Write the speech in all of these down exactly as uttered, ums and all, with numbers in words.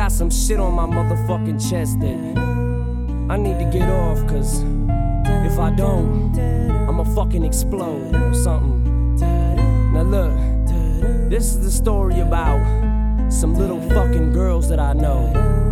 got some shit on my motherfucking chest that I need to get off, cause if I don't, I'ma fucking explode or something. Now look, this is the story about some little fucking girls that I know.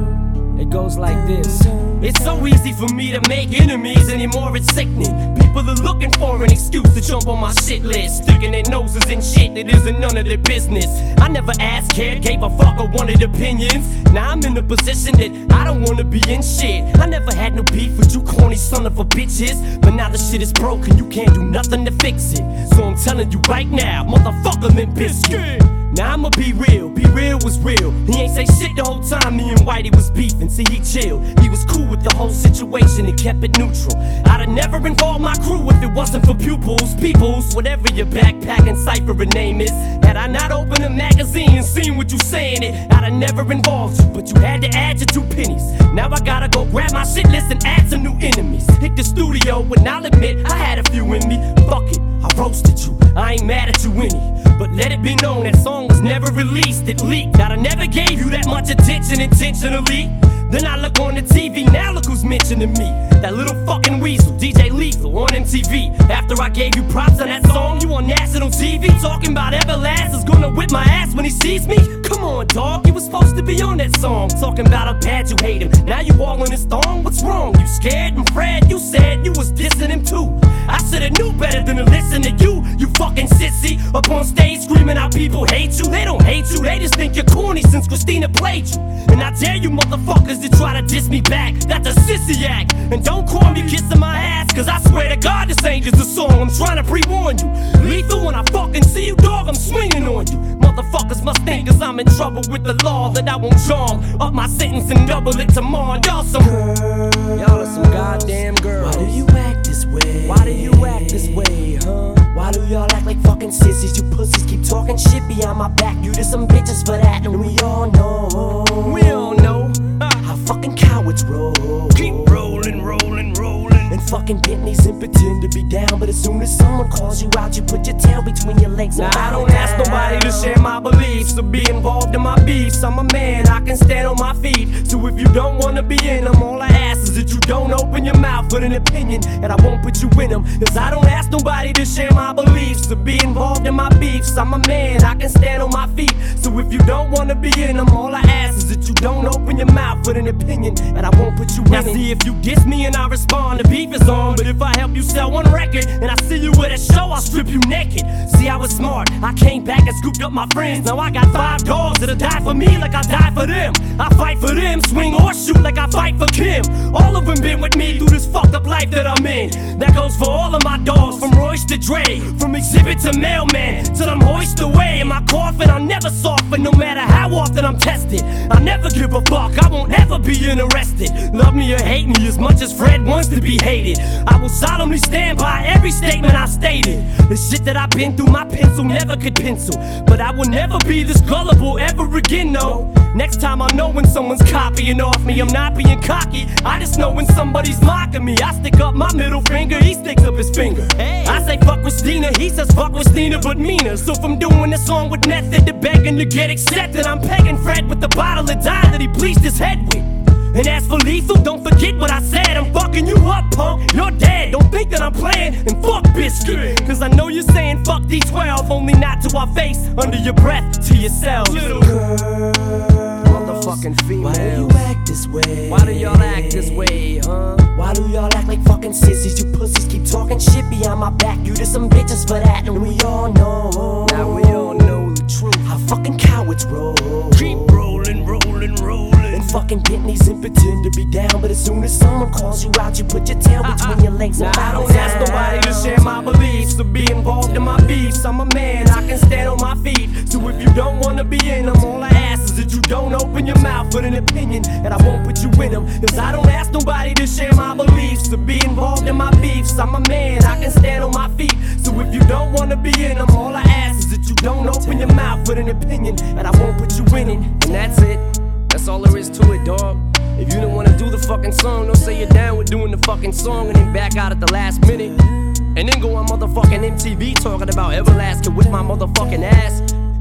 It goes like this. It's so easy for me to make enemies anymore, it's sickening. People are looking for an excuse to jump on my shit list, sticking their noses in shit that isn't none of their business. I never asked, cared, gave a fuck or wanted opinions. Now I'm in a position that I don't wanna be in shit. I never had no beef with you corny son of a bitches, but now the shit is broken, you can't do nothing to fix it. So I'm telling you right now, motherfucker Limp Bizkit. Now I'ma be real, be real was real. He ain't say shit the whole time me and Whitey was beefing. See, he chilled, he was cool with the whole situation and kept it neutral. I'd have never involved my crew if it wasn't for pupils, peoples, whatever your backpacking cipher and name is. Had I not opened a magazine and seen what you saying it, I'd have never involved you, but you had to add your two pennies. Now I gotta go grab my shit list and add some new enemies. Hit the studio and I'll admit I had a few in me. Fuck it, I roasted you, I ain't mad at you any. But let it be known that song was never released, it leaked. That I never gave you that much attention intentionally. Then I look on the T V, now look who's mentioning me. That little fucking weasel, D J Lethal on M T V. After I gave you props on that song, you on national T V talking about Everlast is gonna whip my ass when he sees me. Come on, dog, you was supposed to be on that song, talking about how bad you hate him. Now you all on his thong, what's wrong? You scared? And Fred, you said you was dissing him too. I should've knew better than to listen to you, you fucking sissy. Up on stage screaming how people hate you. They don't hate you, they just think you're corny since Christina played you. And I dare you motherfuckers to try to diss me back, that's a sissy act. And don't call me kissing my ass, cause I swear to God this ain't just a song. I'm trying to pre-warn you. Lethal, when I fucking see you, dog, I'm swinging on you. Motherfuckers must think cause I'm in trouble with the law that I won't charm up my sentence and double it tomorrow. Y'all some girls, y'all are some goddamn girls. Why do you act this way? Why do you act this way, huh? Why do y'all act like fucking sissies? You pussies keep talking shit behind my back. You to some bitches for that, and we all know. We all know how fucking cowards roll. Keep rolling, rolling, rolling. And fucking Bentleys and pretend to be down, but as soon as someone calls you out, you put your tail between your legs. Now I don't ask nobody to share my beliefs or be involved in my beefs. I'm a man, I can stand on my feet. So if you don't wanna be in them, all I ask is that you don't open your mouth with an opinion, and I won't put you in them. Cause I don't ask nobody to share my beliefs or be involved in my beefs. I'm a man, I can stand on my feet. So if you don't wanna be in them, all I ask is that you don't open your mouth with an opinion, and I won't put you in it. Now see, if you diss me and I respond, the beef is on. But if I help you sell one record and I see you at a show, I'll strip you naked. See, I was smart, I came back and scooped up my friends. Now I got five dogs that'll die for me like I die for them. I fight for them, swing or shoot like I fight for Kim. All of them been with me through this fucked up life that I'm in. That goes for all of my dogs, from Royce to Dre, from Exhibit to Mailman, till I'm hoisted away in my coffin. I'll never soften, no matter how often I'm tested. I'll never give a fuck, I won't ever be interested. Love me or hate me as much as Fred wants to be hated. I will solemnly stand by every statement I stated. The shit that I've been through, my pencil never could pencil. But I will never be this gullible ever again, no. Next time I know when someone's copying off me, I'm not being cocky. I just know when somebody's mocking me. I stick up my middle finger, he sticks up his finger. Hey. I say fuck Christina, he says fuck Christina but meaner. So from doing this song with method to begging to get accepted, I'm pegging Fred with the bottle of dye that he bleached his head with. And as for Lethal, don't forget what I said. I'm fucking you up, punk, you're dead. Don't think that I'm playing, and fuck Bizkit. Cause I know you're saying fuck D twelve, only not to our face, under your breath, to yourselves. Little girl, motherfucking females. Why do you act this way? Why do y'all act this way, huh? Why do y'all act like fucking sissies? You pussies keep talking shit behind my back. You to some bitches for that, and we all know. Now we all know the truth. How fucking cowards roll. Keep rolling, rolling, rolling. And fucking Bentleys and pretend to be down, but as soon as someone calls you out, you put your tail between uh-uh. your legs. Now I don't ask nobody to share my beliefs or be involved in my beefs. I'm a man, I can stand on my feet. So if you don't wanna be in them, all I ask is that you don't open your mouth with an opinion, and I won't put you in them. Cause I don't ask nobody to share my beliefs or be involved in my beefs. I'm a man, I can stand on my feet. So if you don't wanna be in them, all I ask is that you don't open your mouth with an opinion, and I won't put you in it. And that's it. That's all there is to it, dog. If you don't wanna do the fucking song, don't say you're down with doing the fucking song and then back out at the last minute. And then go on motherfucking M T V talking about Everlast can whip my motherfucking ass.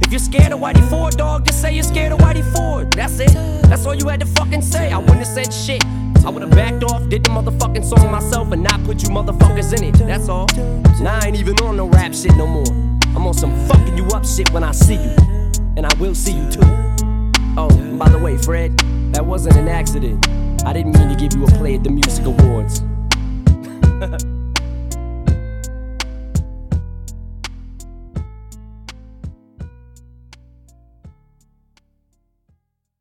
If you're scared of Whitey Ford, dog, just say you're scared of Whitey Ford. That's it. That's all you had to fucking say. I wouldn't have said shit. I would've backed off, did the motherfucking song myself, and not put you motherfuckers in it. That's all. Now I ain't even on no rap shit no more. I'm on some fucking you up shit when I see you. And I will see you too. Oh, and by the way, Fred, that wasn't an accident. I didn't mean to give you a play at the music awards.